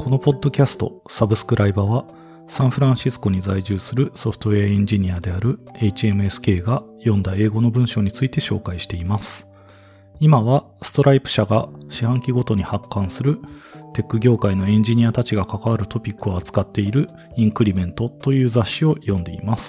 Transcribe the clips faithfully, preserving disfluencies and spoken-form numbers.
このポッドキャストサブスクライバーはサンフランシスコに在住するソフトウェアエンジニアである エイチエムエスケー が読んだ英語の文章について紹介しています。今はストライプ社が四半期ごとに発刊するテック業界のエンジニアたちが関わるトピックを扱っているインクリメントという雑誌を読んでいます。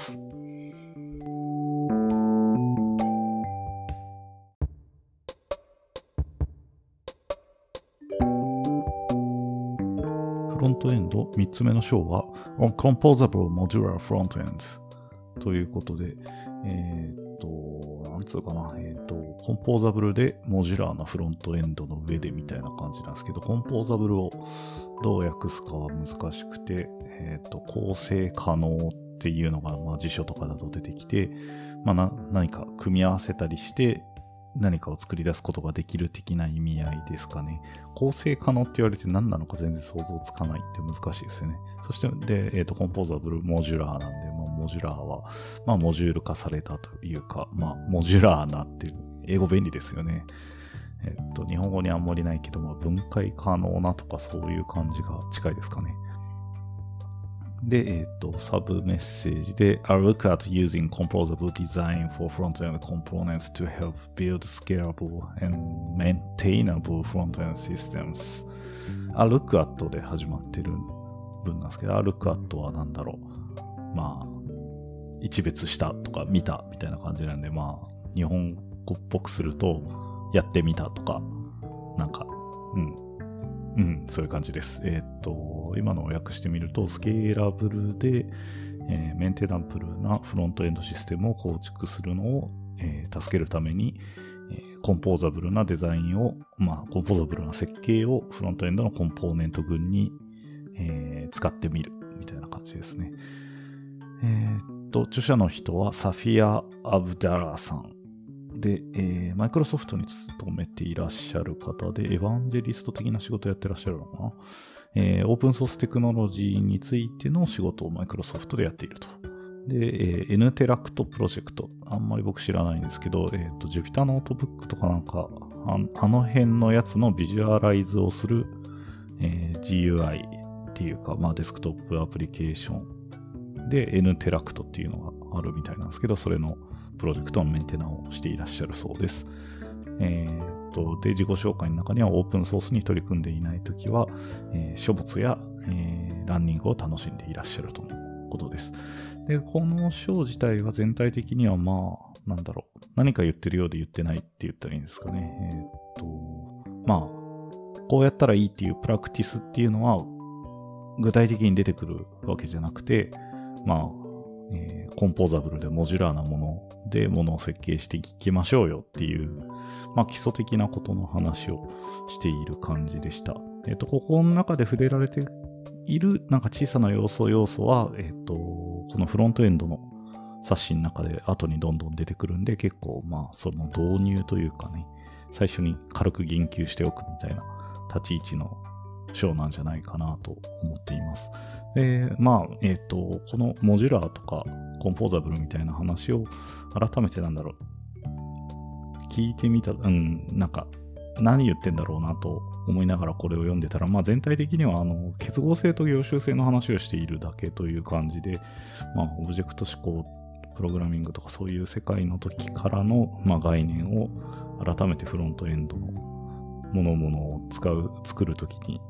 フロントエンドみっつめの章は On Composable Modular Frontends ということで、えー、っと、なんつうかな、えー、っと、コンポーザブルでモジュラーなフロントエンドの上でみたいな感じなんですけど、コンポーザブルをどう訳すかは難しくて、えー、っと、構成可能っていうのが、まあ、辞書とかだと出てきて、まあ、な何か組み合わせたりして、何かを作り出すことができる的な意味合いですかね。構成可能って言われて何なのか全然想像つかないって難しいですよね。そして、で、えっと、コンポーザブルモジュラーなんで、まあ、モジュラーは、まあ、モジュール化されたというか、まあ、モジュラーなっていう、英語便利ですよね。えっと、日本語にあんまりないけど、まあ、分解可能なとかそういう感じが近いですかね。で、えっと、サブメッセージで I look at using composable design for front-end components to help build scalable and maintainable front-end systems. I look at で始まってる文なんですけど、I look at は何だろう。まあ、一別したとか見たみたいな感じなんで、まあ、日本語っぽくすると、やってみたとか、なんか、うん。うん、そういう感じです。えー、っと、今のを訳してみると、スケーラブルで、えー、メンテナブルなフロントエンドシステムを構築するのを、えー、助けるために、えー、コンポーザブルなデザインを、まあ、コンポーザブルな設計をフロントエンドのコンポーネント群に、えー、使ってみるみたいな感じですね。えー、っと、著者の人はサフィア・アブダラさん。で、えー、マイクロソフトに勤めていらっしゃる方で、エヴァンジェリスト的な仕事をやってらっしゃるのかな。えー、オープンソーステクノロジーについての仕事をマイクロソフトでやっていると。で、えー、N テラクトプロジェクト。あんまり僕知らないんですけど、えっと、Jupyter ノートブックとかなんか、あ, あの辺のやつのビジュアライズをする、えー、ジーユーアイ っていうか、まあ、デスクトップアプリケーションで N テラクトっていうのがあるみたいなんですけど、それのプロジェクトのメンテナをしていらっしゃるそうです。えー、っと、で、自己紹介の中にはオープンソースに取り組んでいないときは、えー、書物や、えー、ランニングを楽しんでいらっしゃるとのことです。で、この章自体は全体的にはまあ、なんだろう、何か言ってるようで言ってないって言ったらいいんですかね。えー、っと、まあ、こうやったらいいっていうプラクティスっていうのは、具体的に出てくるわけじゃなくて、まあ、えー、コンポーザブルでモジュラーなものでものを設計していきましょうよっていう、まあ、基礎的なことの話をしている感じでした。えっと、ここの中で触れられているなんか小さな要素要素は、えっと、このフロントエンドの冊子の中で後にどんどん出てくるんで、結構まあその導入というかね、最初に軽く言及しておくみたいな立ち位置の章なんじゃないかなと思っています。で、まあ、えっと、このモジュラーとかコンポーザブルみたいな話を改めてなんだろう、聞いてみた、うん、なんか何言ってんだろうなと思いながらこれを読んでたら、まあ全体的にはあの結合性と業種性の話をしているだけという感じで、まあオブジェクト思考、プログラミングとかそういう世界の時からの、まあ、概念を改めてフロントエンドのものものを使う、作るときに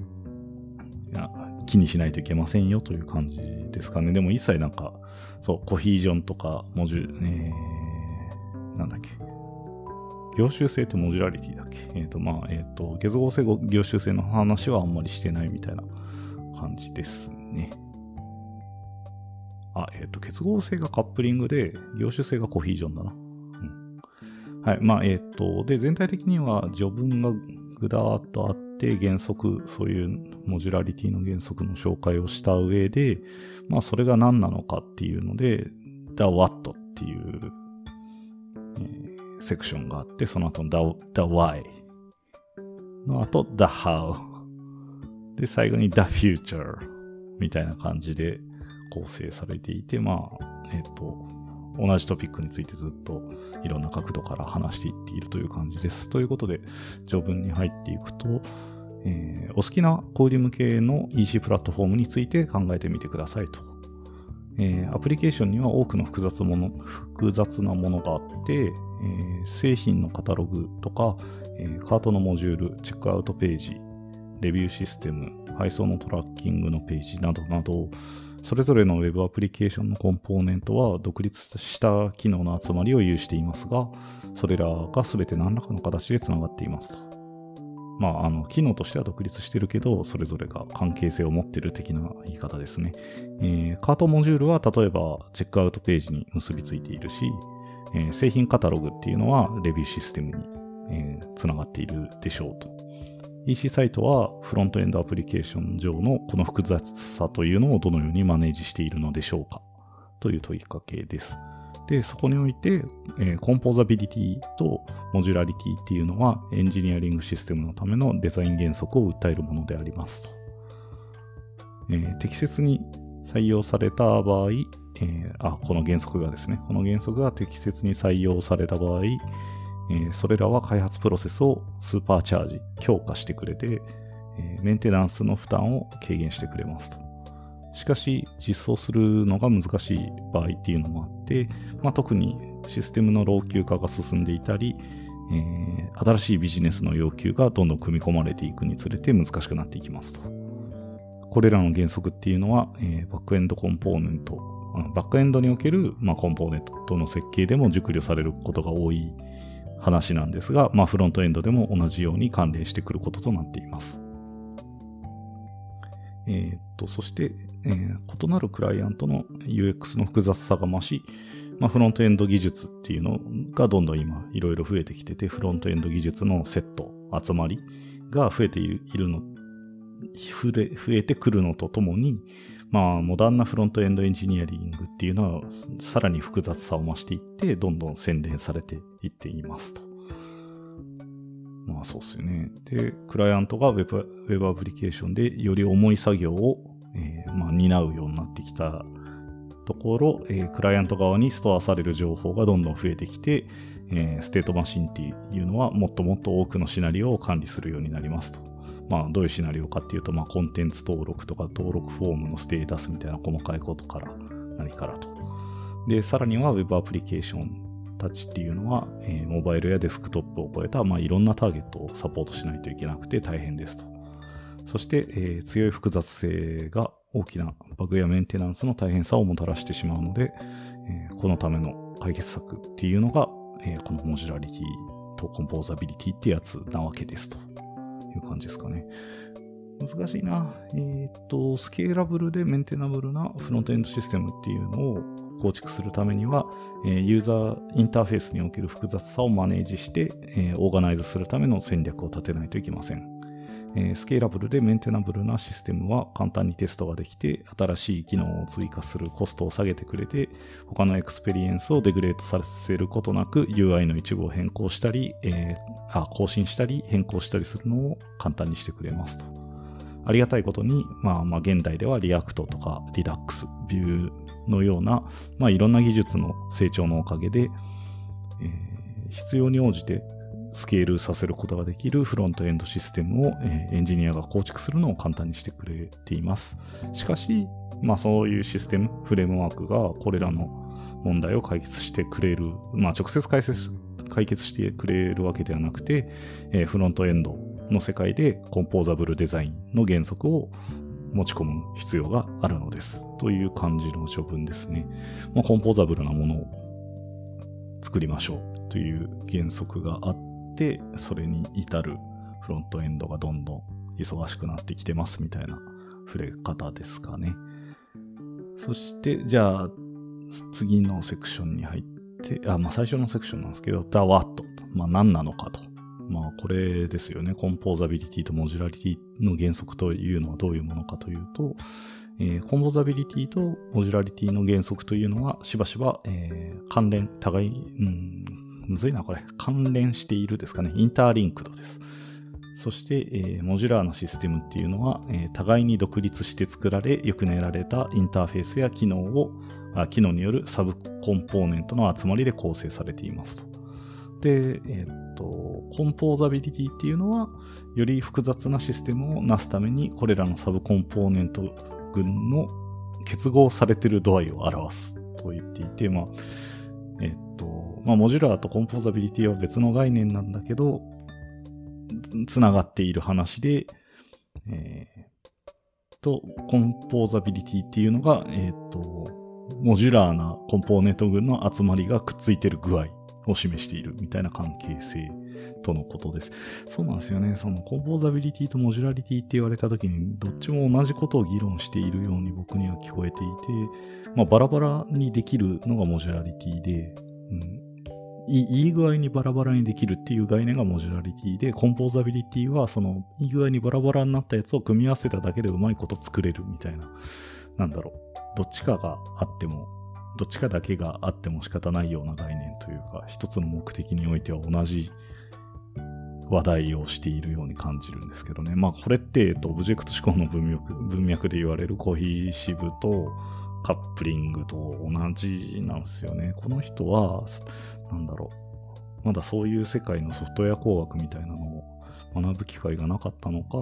気にしないといけませんよという感じですかね。でも一切なんか、そう、コヒージョンとか、モジュ、えー、なんだっけ。業種性ってモジュラリティだっけ。えっと、まあ、えっと、結合性、業種性の話はあんまりしてないみたいな感じですね。あ、えっと、結合性がカップリングで、業種性がコヒージョンだな。うん、はい。まあ、えっと、で、全体的には序文がぐだーっとあって、原則、そういうモジュラリティの原則の紹介をした上で、まあそれが何なのかっていうので、The What っていう、えー、セクションがあって、その後の The, The Why の後 The How で最後に The Future みたいな感じで構成されていて、まあ、えっと、同じトピックについてずっといろんな角度から話していっているという感じです。ということで、序文に入っていくと、 えー、お好きな小売向けの イーシー プラットフォームについて考えてみてくださいと。えー、アプリケーションには多くの複雑もの複雑なものがあって、えー、製品のカタログとか、えー、カートのモジュール、チェックアウトページ、レビューシステム、配送のトラッキングのページなどなど、それぞれの Web アプリケーションのコンポーネントは独立した機能の集まりを有していますが、それらが全て何らかの形でつながっていますと。まあ、あの、機能としては独立してるけど、それぞれが関係性を持っている的な言い方ですね。えー、カートモジュールは例えばチェックアウトページに結びついているし、えー、製品カタログっていうのはレビューシステムに、えー、つながっているでしょうと。イーシー サイトはフロントエンドアプリケーション上のこの複雑さというのをどのようにマネージしているのでしょうかという問いかけです。で、そこにおいて、えー、コンポーザビリティとモジュラリティっていうのはエンジニアリングシステムのためのデザイン原則を訴えるものでありますと。えー、適切に採用された場合、えー、あ、この原則がですね、この原則が適切に採用された場合、えー、それらは開発プロセスをスーパーチャージ、強化してくれて、えー、メンテナンスの負担を軽減してくれますと。しかし、実装するのが難しい場合っていうのもあって、まあ、特にシステムの老朽化が進んでいたり、えー、新しいビジネスの要求がどんどん組み込まれていくにつれて難しくなっていきますと。これらの原則っていうのは、えー、バックエンドコンポーネント、バックエンドにおける、まあ、コンポーネントの設計でも熟慮されることが多い話なんですが、まあ、フロントエンドでも同じように関連してくることとなっています。えー、っと、そして、えー、異なるクライアントの ユーエックス の複雑さが増し、まあ、フロントエンド技術っていうのがどんどん今いろいろ増えてきてて、フロントエンド技術のセット、集まりが増えている、いるの、増え、増えてくるのとともに、まあ、モダンなフロントエンドエンジニアリングっていうのはさらに複雑さを増していって、どんどん洗練されていっていますと。まあそうですよね。で、クライアントが Web, Web アプリケーションでより重い作業を、えーまあ、担うようになってきたところ、えー、クライアント側にストアされる情報がどんどん増えてきて、えー、ステートマシンっていうのはもっともっと多くのシナリオを管理するようになりますと。まあどういうシナリオかっていうと、まあコンテンツ登録とか登録フォームのステータスみたいな細かいことから何からと。で、さらには Web アプリケーションたちっていうのは、えー、モバイルやデスクトップを超えた、まあ、いろんなターゲットをサポートしないといけなくて大変ですと。そして、えー、強い複雑性が大きなバグやメンテナンスの大変さをもたらしてしまうので、えー、このための解決策っていうのが、えー、このモジュラリティとコンポーザビリティってやつなわけですという感じですかね。難しいな。えっと、スケーラブルでメンテナブルなフロントエンドシステムっていうのを構築するためには、ユーザーインターフェースにおける複雑さをマネージして、オーガナイズするための戦略を立てないといけません。スケーラブルでメンテナブルなシステムは簡単にテストができて、新しい機能を追加するコストを下げてくれて、他のエクスペリエンスをデグレートさせることなく ユーアイ の一部を変更したり、えー、あ更新したり変更したりするのを簡単にしてくれますと。ありがたいことに、まあまあ現代ではリアクトとかリダックス、ビューのような、まあいろんな技術の成長のおかげで、えー、必要に応じてスケールさせることができるフロントエンドシステムを、えー、エンジニアが構築するのを簡単にしてくれています。しかし、まあそういうシステム、フレームワークがこれらの問題を解決してくれる、まあ直接解決、解決してくれるわけではなくて、えー、フロントエンドの世界でコンポーザブルデザインの原則を持ち込む必要があるのですという感じの序文ですね。まあ、コンポーザブルなものを作りましょうという原則があって、それに至るフロントエンドがどんどん忙しくなってきてますみたいな触れ方ですかね。そしてじゃあ次のセクションに入って、あまあ最初のセクションなんですけど、The What、まあ何なのかと。まあこれですよね。コンポーザビリティとモジュラリティの原則というのはどういうものかというと、えー、コンポーザビリティとモジュラリティの原則というのはしばしば、えー、関連、互い、うん、むずいなこれ、関連しているですかね。インターリンクドです。そして、えー、モジュラーなシステムっていうのは、えー、互いに独立して作られ、よく練られたインターフェースや機能を、あ機能によるサブコンポーネントの集まりで構成されていますと。 で、えっと、コンポーザビリティっていうのは、より複雑なシステムをなすために、これらのサブコンポーネント群の結合されている度合いを表すと言っていて、まあ、えっと、まあ、モジュラーとコンポーザビリティは別の概念なんだけど、つながっている話で、えー、と、コンポーザビリティっていうのが、えっと、モジュラーなコンポーネント群の集まりがくっついてる具合を示しているみたいな関係性とのことです。そうなんですよね。そのコンポーザビリティとモジュラリティって言われたときに、どっちも同じことを議論しているように僕には聞こえていて、まあ、バラバラにできるのがモジュラリティで、うん、いいい具合にバラバラにできるっていう概念がモジュラリティで、コンポーザビリティはそのいい具合にバラバラになったやつを組み合わせただけでうまいこと作れるみたいな、なんだろう、どっちかがあっても、どっちかだけがあっても仕方ないような概念というか、一つの目的においては同じ話題をしているように感じるんですけどね。まあこれって、えっと、オブジェクト思考の文脈、文脈で言われるコヒーシブとカップリングと同じなんですよね。この人は、なんだろう、まだそういう世界のソフトウェア工学みたいなのを学ぶ機会がなかったのか、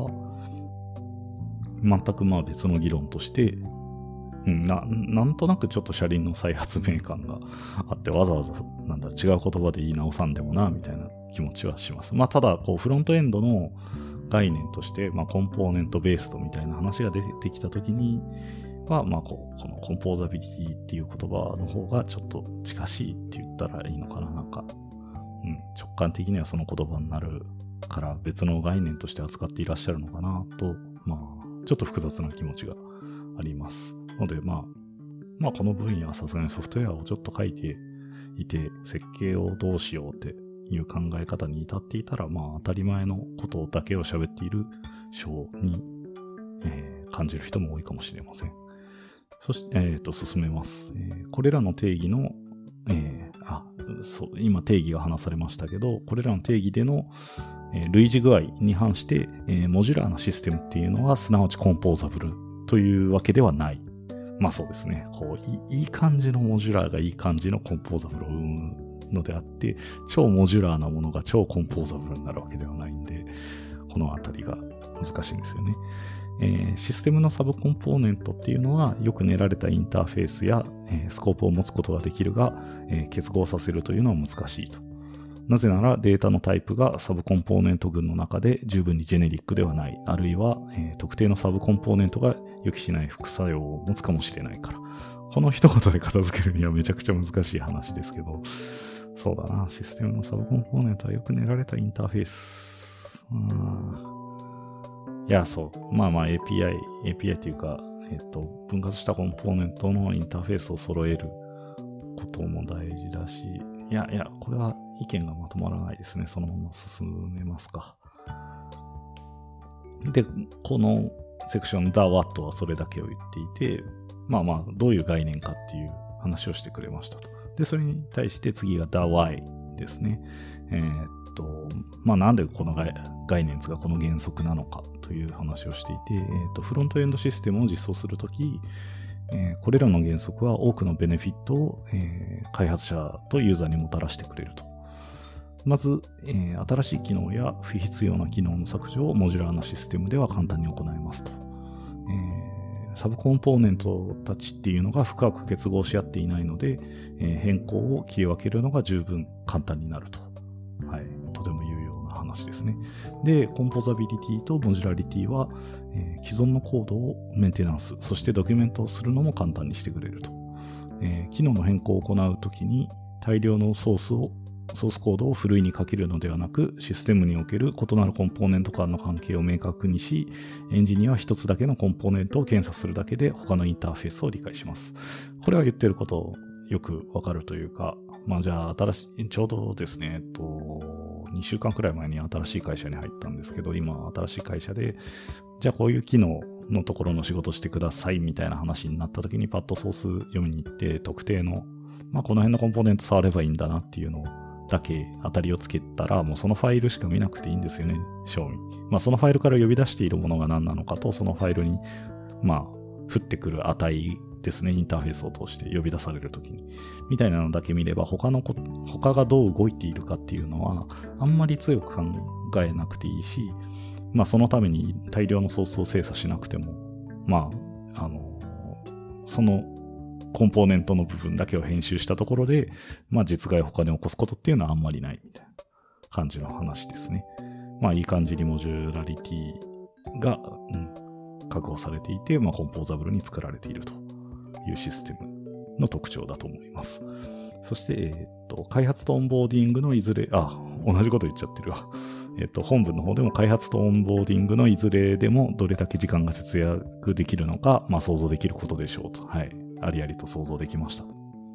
全くまあ別の議論として、うん、な, なんとなくちょっと車輪の再発明感があって、わざわざなんだ違う言葉で言い直さんでもなみたいな気持ちはします。まあただこうフロントエンドの概念として、まあ、コンポーネントベースドみたいな話が出てきたときには、まあこうこのコンポーザビリティっていう言葉の方がちょっと近しいって言ったらいいのかな。なんか、うん、直感的にはその言葉になるから別の概念として扱っていらっしゃるのかなと、まあちょっと複雑な気持ちがあります。ので、まあ、まあ、この分野はさすがにソフトウェアをちょっと書いていて、設計をどうしようっていう考え方に至っていたら、まあ、当たり前のことだけを喋っている章に、えー、感じる人も多いかもしれません。そして、えっと、進めます。えー、これらの定義の、えー、あ、そう、今定義が話されましたけど、これらの定義での、えー、類似具合に反して、えー、モジュラーなシステムっていうのは、すなわちコンポーザブルというわけではない。まあそうですね。こういい、いい感じのモジュラーがいい感じのコンポーザブルを生むのであって、超モジュラーなものが超コンポーザブルになるわけではないんで、このあたりが難しいんですよね。えー、システムのサブコンポーネントっていうのは、よく練られたインターフェースや、えー、スコープを持つことができるが、えー、結合させるというのは難しいと。なぜならデータのタイプがサブコンポーネント群の中で十分にジェネリックではない、あるいは、えー、特定のサブコンポーネントが予期しない副作用を持つかもしれないから。この一言で片付けるにはめちゃくちゃ難しい話ですけど、そうだな、システムのサブコンポーネントはよく練られたインターフェース。うーんいや、そう。まあまあ エーピーアイ、エーピーアイ っていうか、えっと、分割したコンポーネントのインターフェースを揃えることも大事だし、いやいや、これは意見がまとまらないですね。そのまま進めますか。で、このセクション The What はそれだけを言っていて、まあまあ、どういう概念かっていう話をしてくれましたと。で、それに対して次が The Why ですね。えー、っと、まあなんでこの概念がこの原則なのかという話をしていて、えー、っと、フロントエンドシステムを実装するとき、えー、これらの原則は多くのベネフィットを、えー、開発者とユーザーにもたらしてくれると。まず、えー、新しい機能や不必要な機能の削除をモジュラーなシステムでは簡単に行えますと。えー、サブコンポーネントたちっていうのが深く結合し合っていないので、えー、変更を切り分けるのが十分簡単になると。はい、とても有用な話ですね。で、コンポザビリティとモジュラリティは、えー、既存のコードをメンテナンス、そしてドキュメントをするのも簡単にしてくれると。えー、機能の変更を行うときに大量のソースをソースコードをふるいにかけるのではなく、システムにおける異なるコンポーネント間の関係を明確にし、エンジニアは一つだけのコンポーネントを検査するだけで他のインターフェースを理解します。これは言ってることよくわかるというか、まあじゃあ新しい、ちょうどですね、えっと、にしゅうかんくらい前に新しい会社に入ったんですけど、今新しい会社で、じゃあこういう機能のところの仕事してくださいみたいな話になった時にパッとソース読みに行って特定の、まあこの辺のコンポーネント触ればいいんだなっていうのをだけ当たりをつけたら、もうそのファイルしか見なくていいんですよね、賞味。まあそのファイルから呼び出しているものが何なのかと、そのファイルに、まあ、降ってくる値ですね。インターフェースを通して呼び出されるときに。みたいなのだけ見れば、他のこ、他がどう動いているかっていうのは、あんまり強く考えなくていいし、まあそのために大量のソースを精査しなくても、まあ、あの、そのコンポーネントの部分だけを編集したところで、まあ実害を他に起こすことっていうのはあんまりないみたいな感じの話ですね。まあいい感じにモジュラリティが、うん、確保されていて、まあコンポーザブルに作られているというシステムの特徴だと思います。そして、えーっと、開発とオンボーディングのいずれ、あ、同じこと言っちゃってるわ。えーっと、本文の方でも開発とオンボーディングのいずれでもどれだけ時間が節約できるのか、まあ想像できることでしょうと。はい。ありありと想像できました。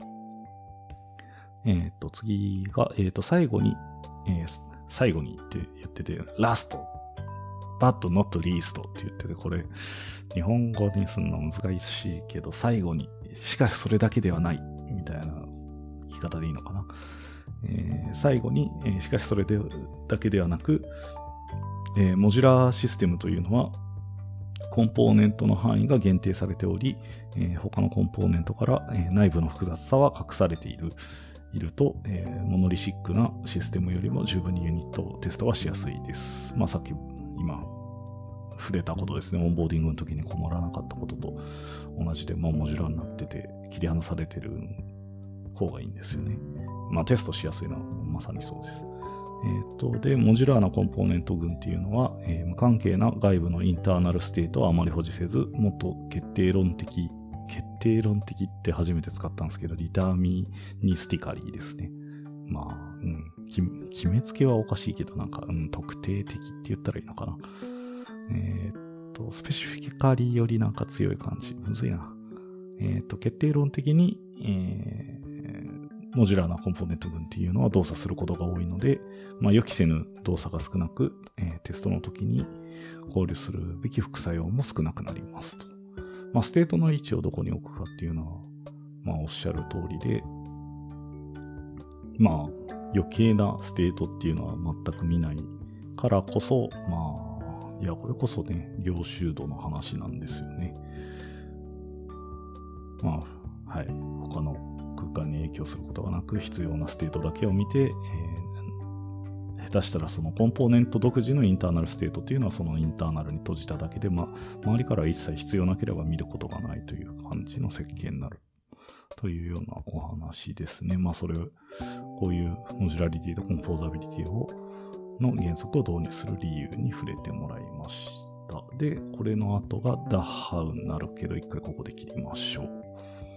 えーっと、次が、えーっと、最後に、えー、最後にって言ってて、ラスト。but not least って言ってて、これ、日本語にするの難しいけど、最後に、しかしそれだけではない、みたいな言い方でいいのかな。えー、最後に、えー、しかしそれでだけではなく、えー、モジュラーシステムというのは、コンポーネントの範囲が限定されており、えー、他のコンポーネントから、えー、内部の複雑さは隠されている。いると、えー、モノリシックなシステムよりも十分にユニットテストはしやすいです。まあさっき今触れたことですね。オンボーディングの時に困らなかったことと同じで、まあモジュラーになってて切り離されてる方がいいんですよね。まあテストしやすいのはまさにそうです。えっと、で、モジュラーなコンポーネント群っていうのは、えー、無関係な外部のインターナルステートはあまり保持せず、もっと決定論的決定論的って初めて使ったんですけど、ディターミニスティカリーですね。まあ、うん、決めつけはおかしいけど、なんか、うん、特定的って言ったらいいのかな。えー、っと、スペシフィカリーよりなんか強い感じ。むずいな。えー、っと、決定論的に、えー、モジュラーなコンポーネント群っていうのは動作することが多いので、まあ、予期せぬ動作が少なく、えー、テストの時に考慮するべき副作用も少なくなりますと。まあ、ステートの位置をどこに置くかっていうのは、まあ、おっしゃる通りで、まあ、余計なステートっていうのは全く見ないからこそ、まあ、いや、これこそね、領収度の話なんですよね。まあ、はい。他の空間に影響することがなく、必要なステートだけを見て、えー、下手したらそのコンポーネント独自のインターナルステートっていうのはそのインターナルに閉じただけで、まあ、周りから一切必要なければ見ることがないという感じの設計になるというようなお話ですね。まあそれを、こういうモジュラリティとコンポーザビリティをの原則を導入する理由に触れてもらいました。で、これの後が The How になるけど、一回ここで切りましょう。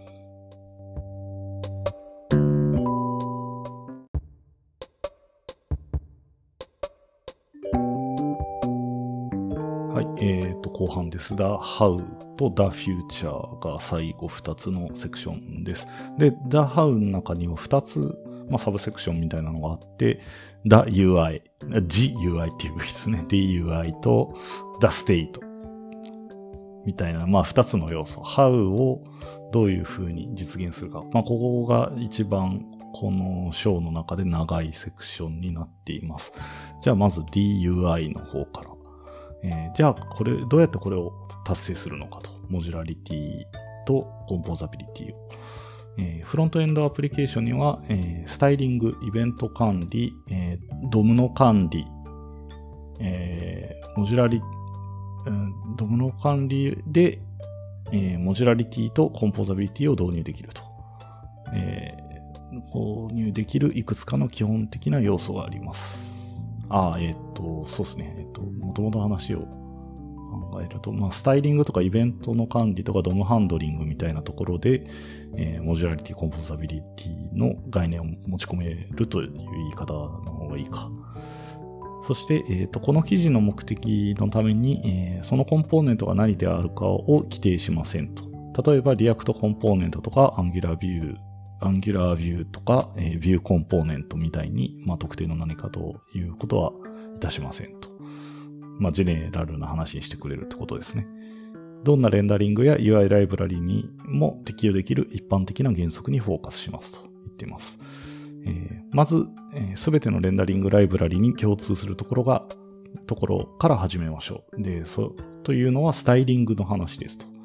はい、えーと、後半です。The How と The Future が最後ふたつのセクションです。で、The How の中にはふたつ、まあ、サブセクションみたいなのがあって、The ユーアイ、ジ ユーアイ っていうですね。ディーユーアイ と The State みたいな、まあふたつの要素。How をどういう風に実現するか。まあここが一番この章の中で長いセクションになっています。じゃあまず ディーユーアイ の方から。えー、じゃあこれ、どうやってこれを達成するのかと。モジュラリティとコンポーザビリティを。えー、フロントエンドアプリケーションには、えー、スタイリング、イベント管理、えー、ドムの管理、えー、モジュラリ、うん、ドムの管理で、えー、モジュラリティとコンポーザビリティを導入できると。えー、購入できるいくつかの基本的な要素があります。ああ、えっ、ー、と、そうですね。えっ、ー、と、もともと話を考えると、まあ、スタイリングとかイベントの管理とかドムハンドリングみたいなところで、えー、モジュラリティ、コンポーザビリティの概念を持ち込めるという言い方の方がいいか。そして、えーと、この記事の目的のために、えー、そのコンポーネントが何であるかを規定しませんと。例えば、リアクトコンポーネントとか、Angular View、Angular View とか、えー、View コンポーネントみたいに、まあ、特定の何かということはいたしませんと。まあ、ジェネラルな話にしてくれるってことですね。どんなレンダリングや ユーアイ ライブラリにも適用できる一般的な原則にフォーカスしますと言っています。えー、まず、すべてのレンダリングライブラリに共通するところが、ところから始めましょう。で、そう、というのはスタイリングの話ですと。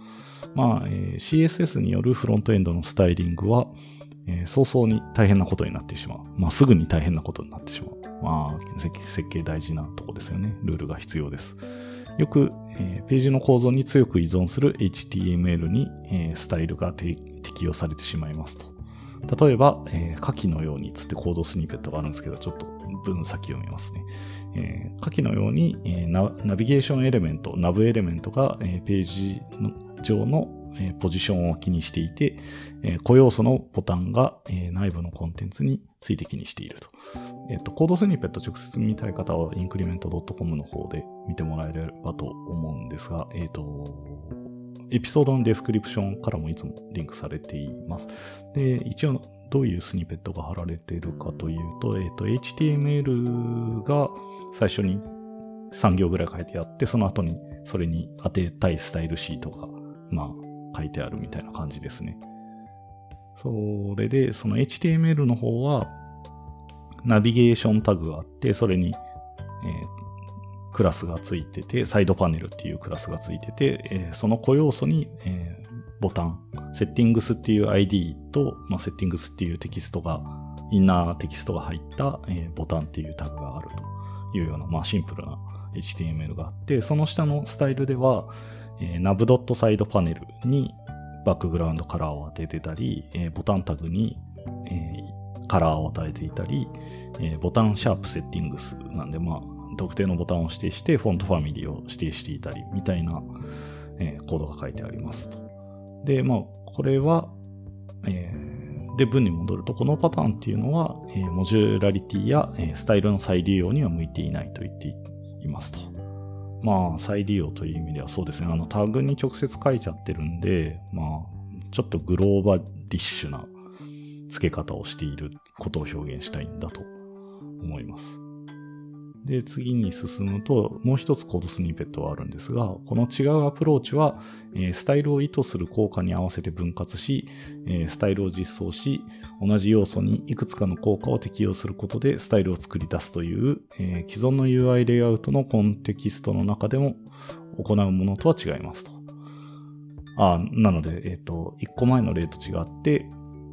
まあ、えー、シーエスエス によるフロントエンドのスタイリングは、えー、早々に大変なことになってしまう。まあ、すぐに大変なことになってしまう。まあ、設計大事なとこですよね。ルールが必要です。よく、えー、ページの構造に強く依存する エイチティーエムエル に、えー、スタイルが適用されてしまいますと。例えば、えー、下記のようにつってコードスニペットがあるんですけど、ちょっと文先読みますね。えー、下記のように、えーナ、ナビゲーションエレメント、ナブエレメントが、えー、ページの上の、えー、ポジションを気にしていて、えー、個要素のボタンが、えー、内部のコンテンツについて気にしていると。えっと、コードスニペット直接見たい方は インクリメントドットコム の方で見てもらえればと思うんですが、えっと、エピソードのデスクリプションからもいつもリンクされています。で、一応どういうスニペットが貼られているかというと、えっと、エイチティーエムエル が最初にさん行ぐらい書いてあって、その後にそれに当てたいスタイルシートが、まあ、書いてあるみたいな感じですね。それで、その エイチティーエムエル の方は、ナビゲーションタグがあって、それに、えー、クラスがついてて、サイドパネルっていうクラスがついてて、えー、その個要素に、えー、ボタン、セッティングスっていう アイディー と、まあ、セッティングスっていうテキストが、インナーテキストが入った、えー、ボタンっていうタグがあるというような、まあ、シンプルな エイチティーエムエル があって、その下のスタイルでは、えー、nav.sidePanel にバックグラウンドカラーを当ててたり、えー、ボタンタグに、えーカラーを与えていたり、えー、ボタンシャープセッティングスなんで、まあ、特定のボタンを指定して、フォントファミリーを指定していたり、みたいな、えー、コードが書いてありますと。で、まあ、これは、えー、で、文に戻ると、このパターンっていうのは、えー、モジュラリティや、えー、スタイルの再利用には向いていないと言っていますと。まあ、再利用という意味ではそうですね、あの、タグに直接書いちゃってるんで、まあ、ちょっとグローバリッシュな付け方をしていることを表現したいんだと思います。で、次に進むと、もう一つコードスニペットはあるんですが、この違うアプローチは、えー、スタイルを意図する効果に合わせて分割し、えー、スタイルを実装し、同じ要素にいくつかの効果を適用することでスタイルを作り出すという、えー、既存の ユーアイ レイアウトのコンテキストの中でも行うものとは違いますと。あ、なので、えっと、いっこまえの例と違って、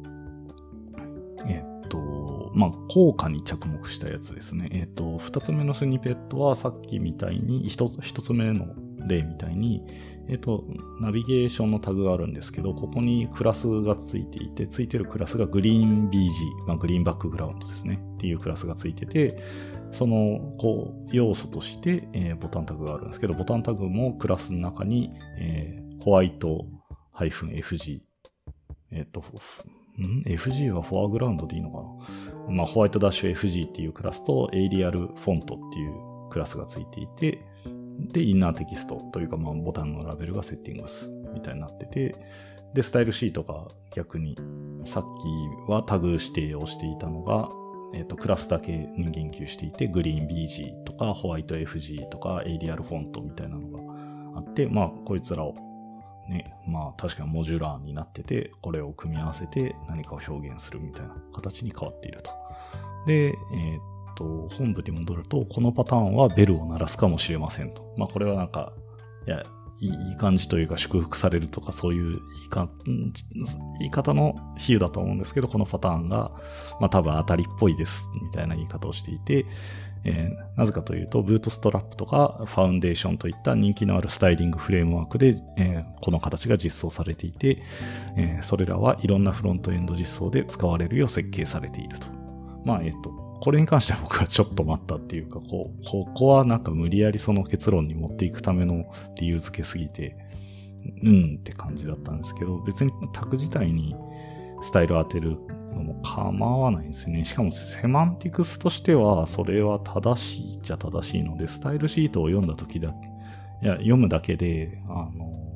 えっと、まあ、効果に着目したやつですね。えっと、二つ目のスニペットはさっきみたいに、一つ、一つ目の例みたいに、えっと、ナビゲーションのタグがあるんですけど、ここにクラスがついていて、ついてるクラスがグリーン ビージー、まあ、グリーンバックグラウンドですね。っていうクラスがついてて、その、こう、要素として、えー、ボタンタグがあるんですけど、ボタンタグもクラスの中に、えー、ホワイト -エフジー、えっと、ん エフジー はフォアグラウンドでいいのかな、まあ、ホワイトダッシュ エフジー っていうクラスとエイリアルフォントっていうクラスがついていて、で、インナーテキストというか、まあ、ボタンのラベルがセッティングスみたいになってて、で、スタイルシートが逆に、さっきはタグ指定をしていたのが、えっと、クラスだけに言及していて、グリーン ビージー とか、ホワイト エフジー とか、エイリアルフォントみたいなのがあって、まあ、こいつらをね、まあ確かにモジュラーになってて、これを組み合わせて何かを表現するみたいな形に変わっていると。で、えー、っと、本部に戻ると、このパターンはベルを鳴らすかもしれませんと。まあこれはなんか、いや、いいいい感じというか祝福されるとかそういう言いか言い方の比喩だと思うんですけど、このパターンが、まあ多分当たりっぽいですみたいな言い方をしていて、えー、なぜかというと、ブートストラップとかファウンデーションといった人気のあるスタイリングフレームワークで、えー、この形が実装されていて、えー、それらはいろんなフロントエンド実装で使われるよう設計されていると。まあ、えっと、これに関しては僕はちょっと待ったっていうか、こう、ここはなんか無理やりその結論に持っていくための理由付けすぎて、うんって感じだったんですけど、別にタグ自体にスタイルを当てるのも構わないんですよね。しかもセマンティクスとしてはそれは正しいっちゃ正しいので、スタイルシートを読んだ時だ、いや読むだけで、あの、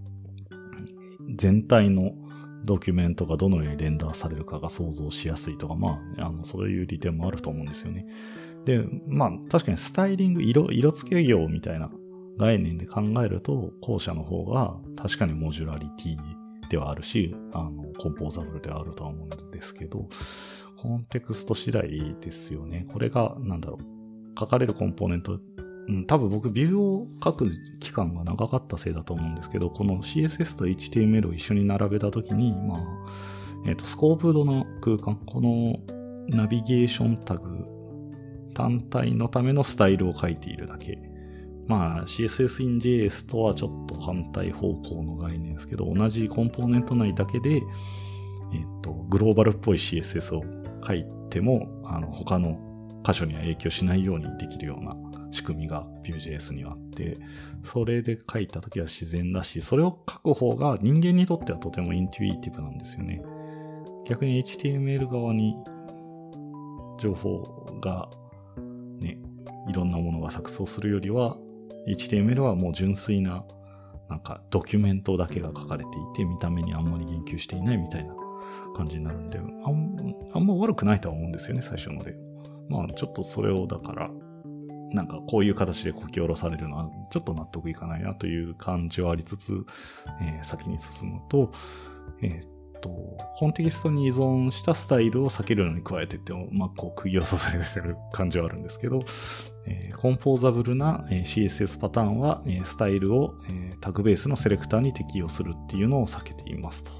全体のドキュメントがどのようにレンダーされるかが想像しやすいとか、まあ、あの、そういう利点もあると思うんですよね。で、まあ、確かにスタイリング、色、色付け業みたいな概念で考えると、後者の方が確かにモジュラリティではあるし、あの、コンポーザブルではあるとは思うんですけど、コンテクスト次第ですよね。これが、なんだろう、書かれるコンポーネントうん、多分僕ビューを書く期間が長かったせいだと思うんですけど、この シーエスエス と エイチティーエムエル を一緒に並べたときに、まあ、えっと、スコープドな空間、このナビゲーションタグ単体のためのスタイルを書いているだけ。まあ シーエスエス in ジェイエス とはちょっと反対方向の概念ですけど、同じコンポーネント内だけで、えっと、グローバルっぽい シーエスエス を書いても、あの、他の箇所には影響しないようにできるような仕組みが Vue.js にはあって、それで書いたときは自然だし、それを書く方が人間にとってはとてもイントゥイティブなんですよね。逆に エイチティーエムエル 側に情報がね、いろんなものが錯綜するよりは、エイチティーエムエル はもう純粋な、なんかドキュメントだけが書かれていて、見た目にあんまり言及していないみたいな感じになるんで、あん、あんま悪くないとは思うんですよね、最初ので。まあちょっとそれをだから、なんかこういう形でこき下ろされるのはちょっと納得いかないなという感じはありつつ、えー、先に進むと、えー本テキストに依存したスタイルを避けるのに加えてって、まあ、こう釘を刺されてる感じはあるんですけど、えー、コンポーザブルな シーエスエス パターンは、えー、スタイルを、えー、タグベースのセレクターに適用するっていうのを避けていますと。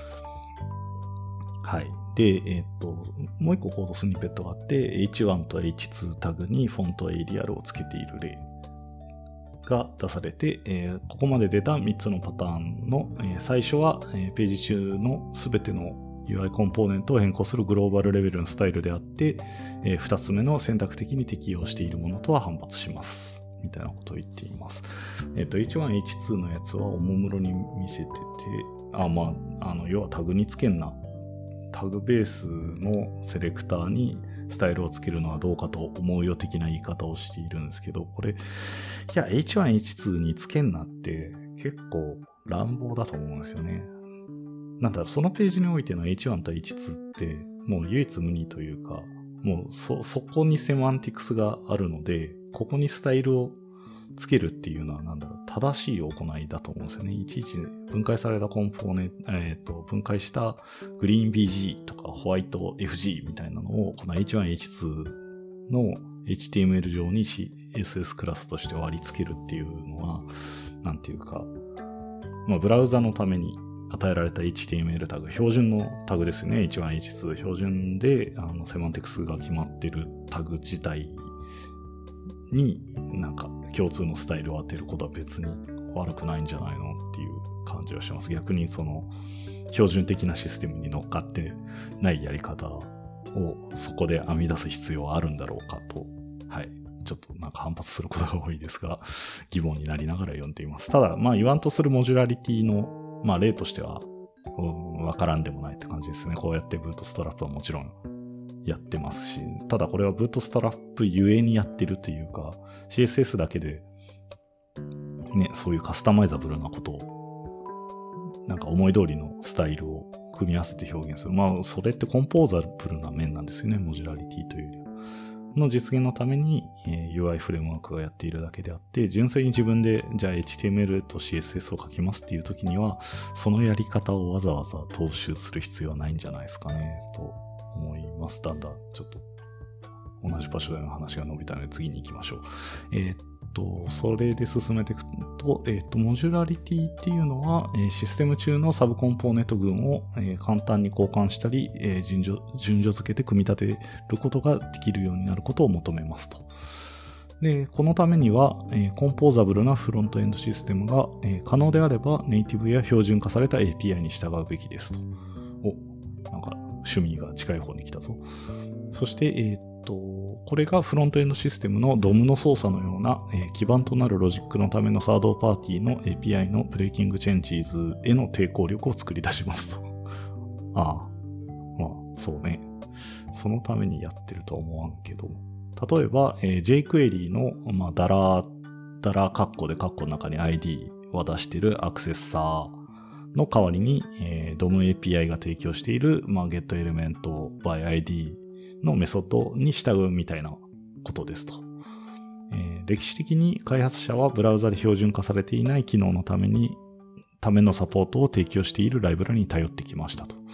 はい。で、えっと、もう一個コードスニペットがあって、エイチワン と エイチツー タグにフォントエイリアルをつけている例が出されて、えー、ここまで出たみっつのパターンの、えー、最初は、えー、ページ中のすべての ユーアイ コンポーネントを変更するグローバルレベルのスタイルであって、えー、ふたつめの選択的に適用しているものとは反発します。みたいなことを言っています。えっと、エイチワン、エイチツー のやつはおもむろに見せてて、あ、まあ、あの、要はタグにつけんな。タグベースのセレクターにスタイルをつけるのはどうかと思うよ的な言い方をしているんですけど、これ、いや、エイチワン、エイチツー につけんなって結構乱暴だと思うんですよね。なんだろう、そのページにおいての エイチワン と エイチツー ってもう唯一無二というか、もうそ、そこにセマンティクスがあるので、ここにスタイルをつけるっていうのはなんだろう、正しい行いだと思うんですよね。いちいち分解されたコンポーネント、えっと、分解したグリーン ビージー とかホワイト エフジー みたいなのを、この エイチワン、エイチツー の エイチティーエムエル 上に シーエスエス クラスとして割り付けるっていうのは、なんていうか、まあ、ブラウザのために与えられた エイチティーエムエル タグ、標準のタグですよね。エイチワン、エイチツー、標準であのセマンティクスが決まってるタグ自体になんか共通のスタイルを当てることは別に悪くないんじゃないのっていう感じはします。逆にその標準的なシステムに乗っかってないやり方をそこで編み出す必要はあるんだろうかと、はい、ちょっとなんか反発することが多いですが、疑問になりながら読んでいます。ただ、まあ言わんとするモジュラリティの、まあ例としては、うん、わからんでもないって感じですね。こうやってブートストラップはもちろんやってますし、ただこれはブートストラップゆえにやってるというか、シーエスエス だけで、ね、そういうカスタマイザブルなことを、なんか思い通りのスタイルを組み合わせて表現する。まあ、それってコンポーザブルな面なんですよね、モジュラリティというよりは。の実現のために、えー、ユーアイ フレームワークがやっているだけであって、純粋に自分で、じゃあ エイチティーエムエル と シーエスエス を書きますっていう時には、そのやり方をわざわざ踏襲する必要はないんじゃないですかね、と思います。だんだん、ちょっと、同じ場所での話が伸びたので次に行きましょう。えー、っと、それで進めていくと、えー、っと、モジュラリティっていうのは、えー、システム中のサブコンポーネント群を、えー、簡単に交換したり、えー、順序、順序付けて組み立てることができるようになることを求めますと。で、このためには、えー、コンポーザブルなフロントエンドシステムが、えー、可能であればネイティブや標準化された エーピーアイ に従うべきですと。お、なんか趣味が近い方に来たぞ。そして、えーこれがフロントエンドシステムの ディーオエム の操作のような、えー、基盤となるロジックのためのサードパーティーの エーピーアイ のブレイキングチェンジーズへの抵抗力を作り出しますと。ああ、まあそうね。そのためにやってるとは思わんけど。例えば、えー、jQuery の、まあ、ダラ、ダラカッコでカッコの中に アイディー を出しているアクセッサーの代わりに、えー、ディーオエム エーピーアイ が提供している、まあ、getElementByIdのメソッドに従うみたいなことですと、えー。歴史的に開発者はブラウザで標準化されていない機能のために、ためのサポートを提供しているライブラリに頼ってきましたと。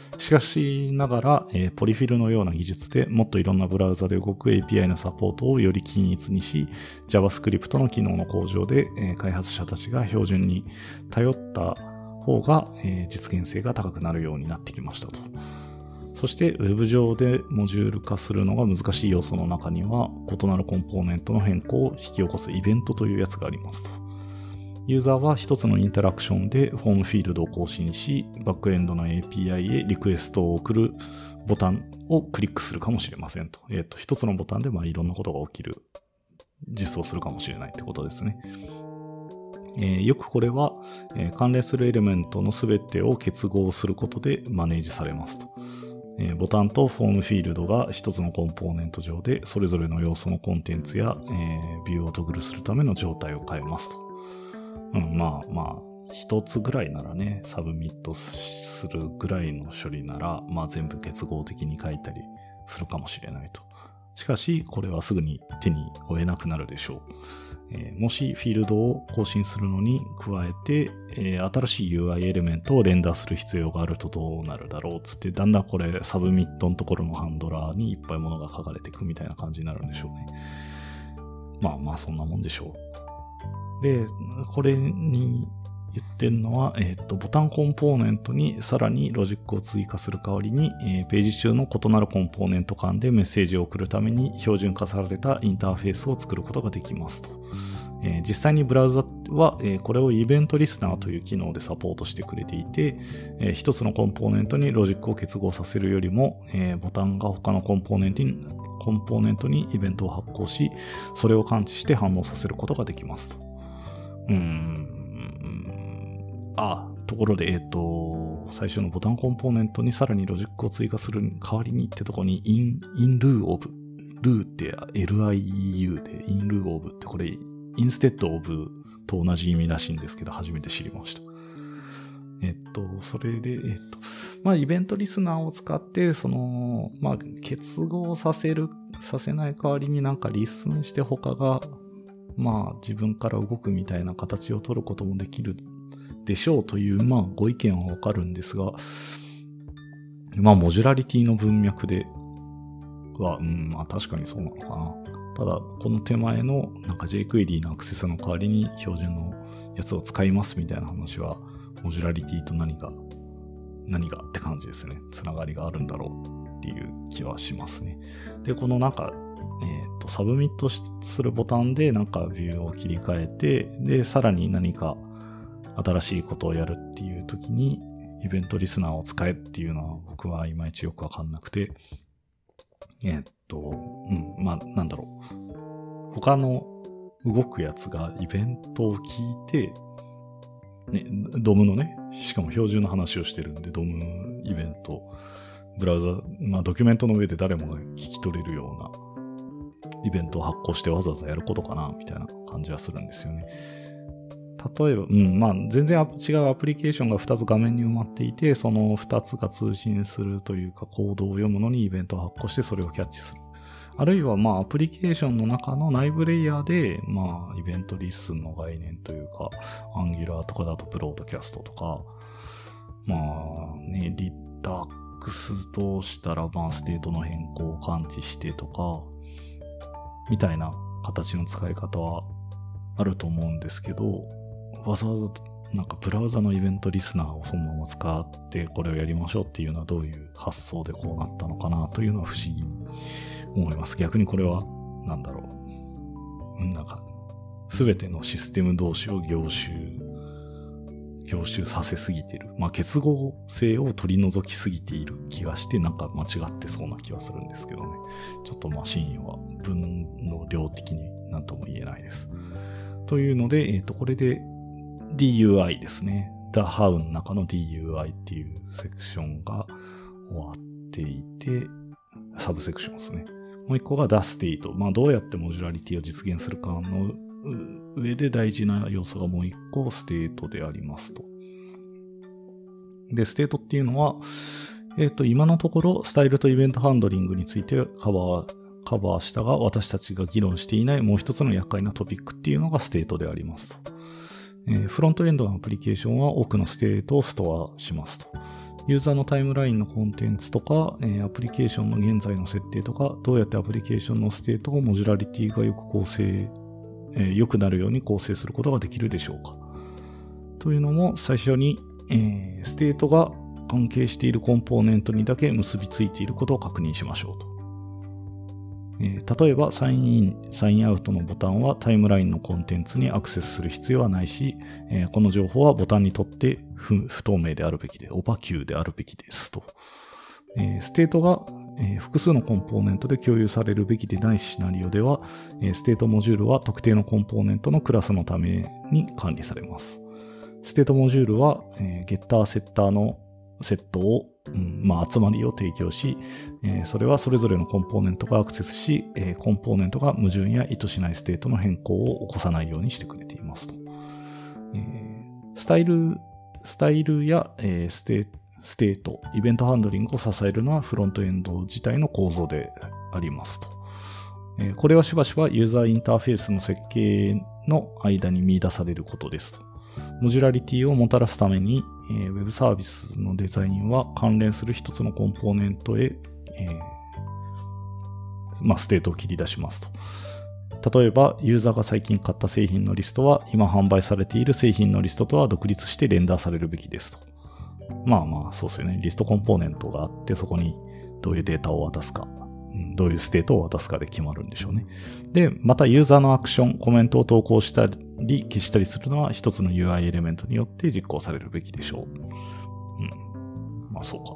しかしながら、えー、ポリフィルのような技術でもっといろんなブラウザで動く エーピーアイ のサポートをより均一にし、JavaScript の機能の向上で、えー、開発者たちが標準に頼った方が、えー、実現性が高くなるようになってきましたと。そして Web 上でモジュール化するのが難しい要素の中には、異なるコンポーネントの変更を引き起こすイベントというやつがありますと。ユーザーは一つのインタラクションでフォームフィールドを更新し、バックエンドの エーピーアイ へリクエストを送るボタンをクリックするかもしれませんと。えっと、一つのボタンでまあいろんなことが起きる、実装するかもしれないってことですね。えー、よくこれは、えー、関連するエレメントのすべてを結合することでマネージされますと。えー、ボタンとフォームフィールドが一つのコンポーネント上でそれぞれの要素のコンテンツや、えー、ビューをトグルするための状態を変えますと。うん、まあまあ、一つぐらいならね、サブミットするぐらいの処理なら、まあ全部結合的に書いたりするかもしれないと。しかし、これはすぐに手に負えなくなるでしょう。えー、もしフィールドを更新するのに加えて、えー、新しい ユーアイ エレメントをレンダーする必要があるとどうなるだろうつって、だんだんこれサブミットのところのハンドラーにいっぱいものが書かれていくみたいな感じになるんでしょうね。まあまあそんなもんでしょう。で、これに言ってるのは、えっと、ボタンコンポーネントにさらにロジックを追加する代わりに、えー、ページ中の異なるコンポーネント間でメッセージを送るために標準化されたインターフェースを作ることができますと。えー、実際にブラウザは、えー、これをイベントリスナーという機能でサポートしてくれていて、えー、一つのコンポーネントにロジックを結合させるよりも、えー、ボタンが他のコンポーネントに、コンポーネントにイベントを発行し、それを感知して反応させることができますと。うーん。あ、ところで、えっと、最初のボタンコンポーネントにさらにロジックを追加する代わりにってとこに in, in lieu of ルーって エルアイイーユー で in lieu of ってこれ instead of と同じ意味らしいんですけど初めて知りました。えっと、それで、えっと、まあ、イベントリスナーを使って、その、まあ、結合させる、させない代わりになんかリスンして他が、まあ、自分から動くみたいな形を取ることもできるでしょうという、まあ、ご意見はわかるんですが、まあ、モジュラリティの文脈では、うん、まあ、確かにそうなのかな。ただ、この手前の、なんか jQuery のアクセスの代わりに標準のやつを使いますみたいな話は、モジュラリティと何が、何がって感じですね。つながりがあるんだろうっていう気はしますね。で、このなんか、えっと、サブミットするボタンでなんかビューを切り替えて、で、さらに何か新しいことをやるっていう時に、イベントリスナーを使えっていうのは僕はいまいちよくわかんなくて、えっと、うん、まあ、なんだろう。他の動くやつがイベントを聞いて、ね、ドムのね、しかも標準の話をしてるんで、ドムイベント、ブラウザ、まあドキュメントの上で誰もが聞き取れるようなイベントを発行してわざわざやることかな、みたいな感じはするんですよね。例えば、うん、まあ全然違うアプリケーションがふたつ画面に埋まっていて、そのふたつが通信するというかコードを読むのにイベントを発行してそれをキャッチする。あるいはまあアプリケーションの中の内部レイヤーでまあイベントリスンの概念というか Angular とかだとブロードキャストとかまあねリダックスとしたらまあステートの変更を感知してとかみたいな形の使い方はあると思うんですけどわざわざなんかブラウザのイベントリスナーをそのまま使ってこれをやりましょうっていうのはどういう発想でこうなったのかなというのは不思議に思います。逆にこれは、なんだろう。なんか、すべてのシステム同士を凝集、凝集させすぎている。まあ、結合性を取り除きすぎている気がして、なんか間違ってそうな気はするんですけどね。ちょっとまあ、真意は文の量的になんとも言えないです。というので、えっと、これで ディーユーアイ ですね。The How の中の ディーユーアイ っていうセクションが終わっていて、サブセクションですね。もう一個が The State。まあどうやってモジュラリティを実現するかの上で大事な要素がもう一個ステートでありますと。で、ステートっていうのは、えっと、今のところスタイルとイベントハンドリングについてカバー、カバーしたが私たちが議論していないもう一つの厄介なトピックっていうのがステートでありますと。えー、フロントエンドのアプリケーションは多くのステートをストアしますと。 ユーザーのタイムラインのコンテンツとか、えー、アプリケーションの現在の設定とか、どうやってアプリケーションのステートをモジュラリティがよく構成、えー、良くなるように構成することができるでしょうか。というのも、最初に、えー、ステートが関係しているコンポーネントにだけ結びついていることを確認しましょうと。えー、例えば、サインイン、サインアウトのボタンはタイムラインのコンテンツにアクセスする必要はないし、えー、この情報はボタンにとって不、不透明であるべきで、オパキューであるべきですと。えー、ステートが、えー、複数のコンポーネントで共有されるべきでないシナリオでは、えー、ステートモジュールは特定のコンポーネントのクラスのために管理されます。ステートモジュールは、えー、ゲッターセッターのセットを、うんまあ、集まりを提供し、えー、それはそれぞれのコンポーネントがアクセスし、えー、コンポーネントが矛盾や意図しないステートの変更を起こさないようにしてくれていますと。えー、スタイル、スタイルや、えー、ステ、ステート、イベントハンドリングを支えるのはフロントエンド自体の構造でありますと。えー、これはしばしばユーザーインターフェースの設計の間に見出されることですと。モジュラリティをもたらすために、えー、ウェブサービスのデザインは関連する一つのコンポーネントへ、えーまあ、ステートを切り出しますと。例えば、ユーザーが最近買った製品のリストは、今販売されている製品のリストとは独立してレンダーされるべきですと。まあまあ、そうですよね。リストコンポーネントがあって、そこにどういうデータを渡すか、どういうステートを渡すかで決まるんでしょうね。で、またユーザーのアクション、コメントを投稿したり消したりするのは一つの ユーアイ エレメントによって実行されるべきでしょう。うん。まあそうか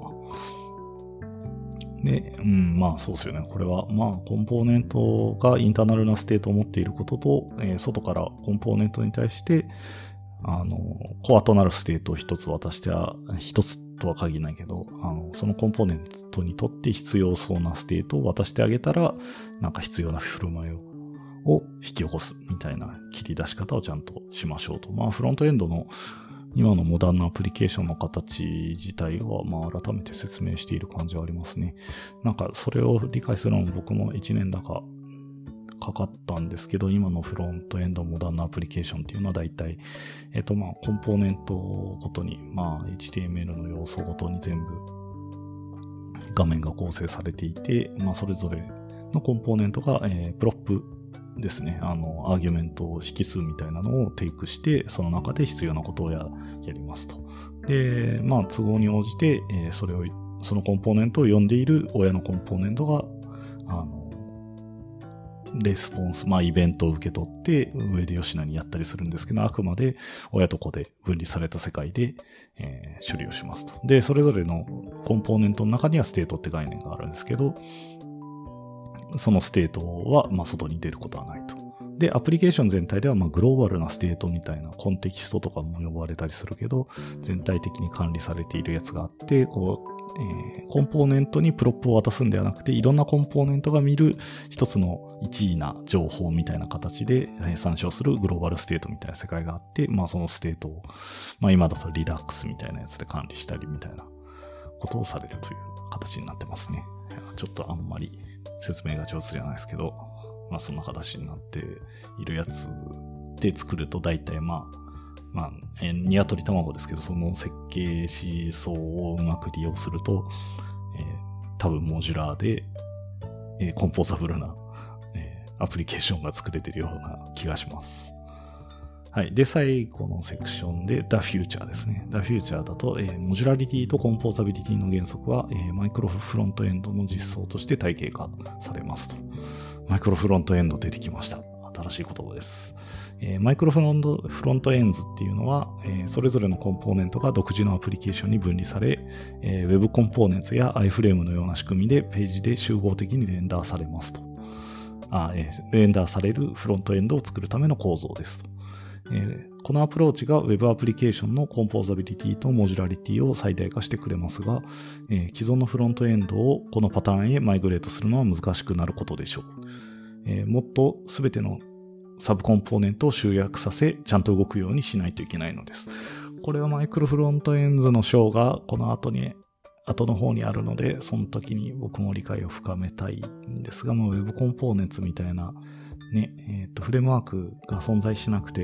な。で、うん、まあそうですよね。これは、まあコンポーネントがインターナルなステートを持っていることと、えー、外からコンポーネントに対して、あの、コアとなるステートを一つ渡しては、一つとは限らないけど、あの、そのコンポーネントにとって必要そうなステートを渡してあげたら、なんか必要な振る舞いを、を引き起こすみたいな切り出し方をちゃんとしましょうと。まあ、フロントエンドの今のモダンなアプリケーションの形自体は、まあ、改めて説明している感じはありますね。なんか、それを理解するのも僕もいちねんだかかかったんですけど、今のフロントエンドモダンなアプリケーションっていうのは大体、えっとまあコンポーネントごとに、まあ エイチティーエムエル の要素ごとに全部画面が構成されていて、まあそれぞれのコンポーネントが、えー、プロップですね、あの、アーギュメント引数みたいなのをテイクして、その中で必要なことを や, やりますと。で、まあ都合に応じて、えー、それを、そのコンポーネントを呼んでいる親のコンポーネントが、あの、レスポンス、まあイベントを受け取って上で吉野にやったりするんですけど、あくまで親と子で分離された世界で、えー、処理をしますと。で、それぞれのコンポーネントの中にはステートって概念があるんですけど、そのステートはまあ外に出ることはないと。で、アプリケーション全体ではまあグローバルなステートみたいなコンテキストとかも呼ばれたりするけど、全体的に管理されているやつがあって、こう、えー、コンポーネントにプロップを渡すんではなくて、いろんなコンポーネントが見る一つの一位な情報みたいな形で参照するグローバルステートみたいな世界があって、まあそのステートを、まあ今だとリダックスみたいなやつで管理したりみたいなことをされるという形になってますね。ちょっとあんまり説明が上手じゃないですけど、まあそんな形になっているやつで作ると大体まあ、まあ、えー、ニワトリ卵ですけど、その設計思想をうまく利用すると、えー、多分モジュラーで、えー、コンポーザブルな、えー、アプリケーションが作れてるような気がします。はい。で、最後のセクションで The Future ですね。The Future だと、えー、モジュラリティとコンポーザビリティの原則は、えー、マイクロフロントエンドの実装として体系化されますと。マイクロフロントエンド出てきました。新しい言葉です。えー、マイクロフロント、フロントエンズっていうのは、えー、それぞれのコンポーネントが独自のアプリケーションに分離され、えー、Web コンポーネンツや iFrame のような仕組みでページで集合的にレンダーされますと。あ、えー、レンダーされるフロントエンドを作るための構造ですと。えー、このアプローチが Web アプリケーションのコンポーザビリティとモジュラリティを最大化してくれますが、えー、既存のフロントエンドをこのパターンへマイグレートするのは難しくなることでしょう。えー、もっとすべてのサブコンポーネントを集約させ、ちゃんと動くようにしないといけないのです。これはマイクロフロントエンズの章がこの後に、後の方にあるので、その時に僕も理解を深めたいんですが、まあ、Web コンポーネンツみたいな、ね、えっと、フレームワークが存在しなくて、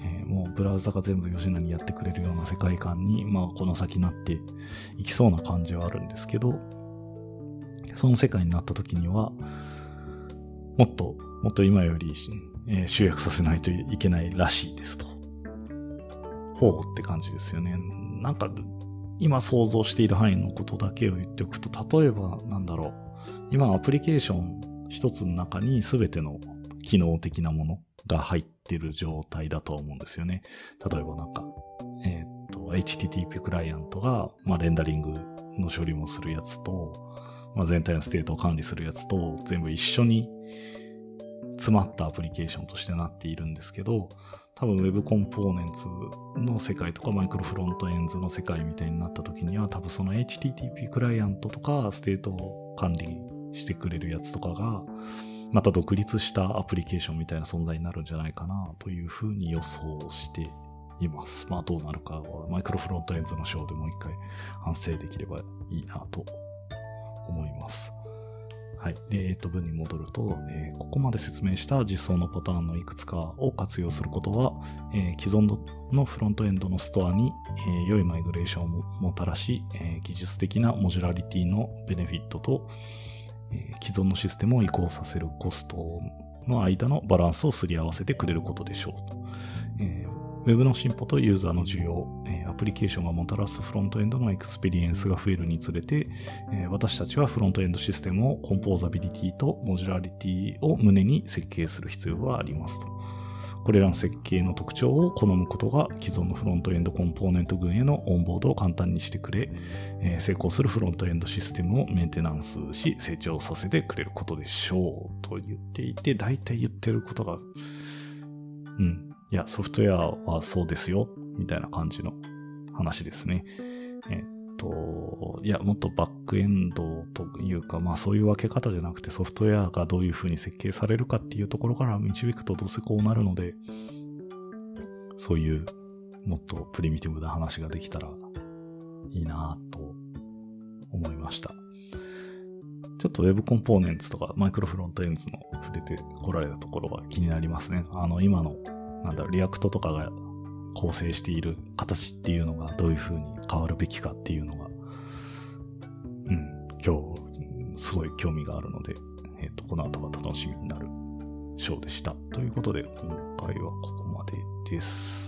えー、もうブラウザが全部吉野にやってくれるような世界観に、まあこの先なっていきそうな感じはあるんですけど、その世界になった時には、もっと、もっと今より、えー、集約させないといけないらしいですと。ほうって感じですよね。なんか、今想像している範囲のことだけを言っておくと、例えばなんだろう。今アプリケーション一つの中に全ての機能的なものが入ってる状態だと思うんですよね。例えばなんか、えー、っと、エイチティーティーピー クライアントが、まあ、レンダリングの処理もするやつと、まあ、全体のステートを管理するやつと、全部一緒に詰まったアプリケーションとしてなっているんですけど、多分 Web コンポーネンツの世界とかマイクロフロントエンズの世界みたいになった時には、多分その エイチティーティーピー クライアントとかステートを管理してくれるやつとかが、また独立したアプリケーションみたいな存在になるんじゃないかなというふうに予想しています。まあどうなるかはマイクロフロントエンズのショーでもう一回反省できればいいなと思います。はい。で、えっと、文に戻ると、えー、ここまで説明した実装のパターンのいくつかを活用することは、えー、既存のフロントエンドのストアに、えー、良いマイグレーションをもたらし、えー、技術的なモジュラリティのベネフィットと、えー、既存のシステムを移行させるコストの間のバランスをすり合わせてくれることでしょうと。えーウェブの進歩とユーザーの需要、アプリケーションがもたらすフロントエンドのエクスペリエンスが増えるにつれて、私たちはフロントエンドシステムをコンポーザビリティとモジュラリティを胸に設計する必要がありますと。これらの設計の特徴を好むことが既存のフロントエンドコンポーネント群へのオンボードを簡単にしてくれ、成功するフロントエンドシステムをメンテナンスし成長させてくれることでしょうと言っていて、大体言ってることが、うん。いや、ソフトウェアはそうですよ、みたいな感じの話ですね。えっと、いや、もっとバックエンドというか、まあそういう分け方じゃなくてソフトウェアがどういう風に設計されるかっていうところから導くとどうせこうなるので、そういうもっとプリミティブな話ができたらいいなと思いました。ちょっと Web コンポーネンツとかマイクロフロントエンズの触れてこられたところが気になりますね。あの、今のなんだろう、リアクトとかが構成している形っていうのがどういう風に変わるべきかっていうのが、うん、今日すごい興味があるので、えっと、この後が楽しみになるショーでした。ということで、今回はここまでです。